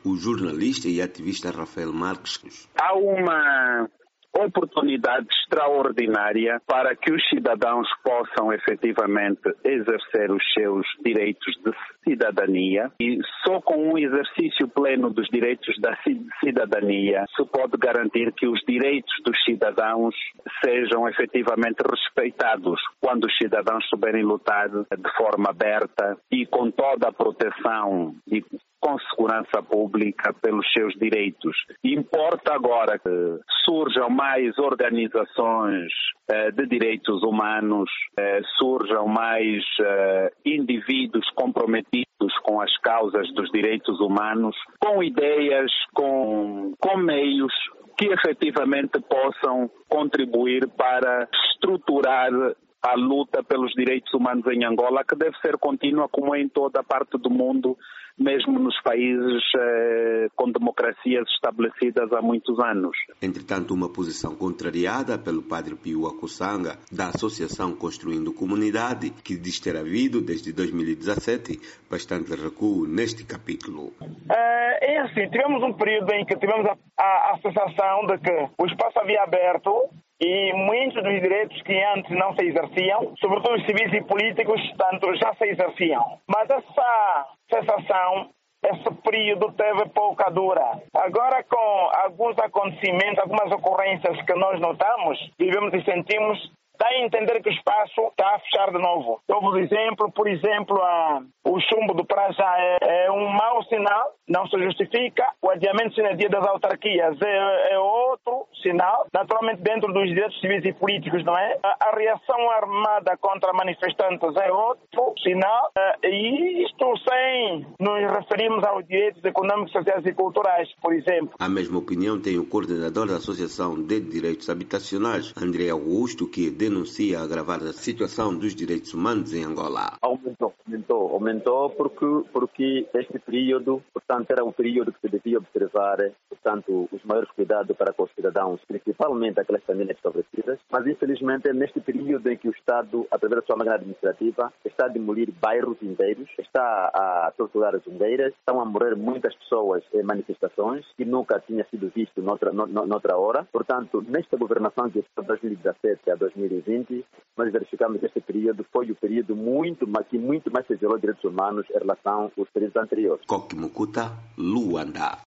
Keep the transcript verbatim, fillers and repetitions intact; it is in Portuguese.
o jornalista e ativista Rafael Marques. Há uma oportunidade extraordinária para que os cidadãos possam efetivamente exercer os seus direitos de cidadania, e só com um exercício pleno dos direitos da cidadania se pode garantir que os direitos dos cidadãos sejam efetivamente respeitados quando os cidadãos souberem lutar de forma aberta e com toda a proteção e com segurança pública pelos seus direitos. Importa agora que surjam mais organizações eh, de direitos humanos, eh, surjam mais eh, indivíduos comprometidos com as causas dos direitos humanos, com ideias, com, com meios que efetivamente possam contribuir para estruturar a luta pelos direitos humanos em Angola, que deve ser contínua como em toda a parte do mundo, mesmo nos países eh, com democracias estabelecidas há muitos anos. Entretanto, uma posição contrariada pelo padre Pio Akusanga, da Associação Construindo Comunidade, que diz ter havido, desde dois mil e dezassete, bastante recuo neste capítulo. É, é assim, tivemos um período em que tivemos a, a, a sensação de que o espaço havia aberto e muitos dos direitos que antes não se exerciam, sobretudo os civis e políticos, tanto já se exerciam. Mas essa sensação, esse período teve pouca dura. Agora, com alguns acontecimentos, algumas ocorrências que nós notamos, vivemos e sentimos, dá a entender que o espaço está a fechar de novo. Novo exemplo, por exemplo, a, o chumbo do Prajá é, é um mau sinal, não se justifica. O adiamento sine die das autarquias é, é outro sinal, naturalmente dentro dos direitos civis e políticos, não é? A, a reação armada contra manifestantes é outro sinal, e isto sem nos referirmos aos direitos econômicos, sociais e culturais, por exemplo. A mesma opinião tem o coordenador da Associação de Direitos Habitacionais, André Augusto, que denuncia agravar a situação dos direitos humanos em Angola. Aumentou, aumentou, aumentou porque, porque este período, portanto, era um período que se devia observar, portanto, os maiores cuidados para com os cidadãos, principalmente aquelas famílias favorecidas, mas infelizmente é neste período em que o Estado, através da sua máquina administrativa, está a demolir bairros inteiros, está a torturar as ondeiras, estão a morrer muitas pessoas em manifestações que nunca tinha sido visto noutra, noutra hora. Portanto, nesta governação de dois mil e dezassete a dois mil e vinte, nós verificamos que este período foi o período muito, que muito mais se violou direitos humanos em relação aos períodos anteriores. Koki Mukuta, Luanda.